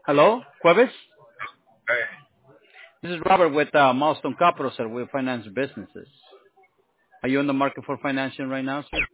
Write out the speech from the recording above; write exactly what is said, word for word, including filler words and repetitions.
Hello, Jueves. Hey, This is Robert with uh, Milestone Capital, sir. We finance businesses. Are you in the market for financing right now, sir?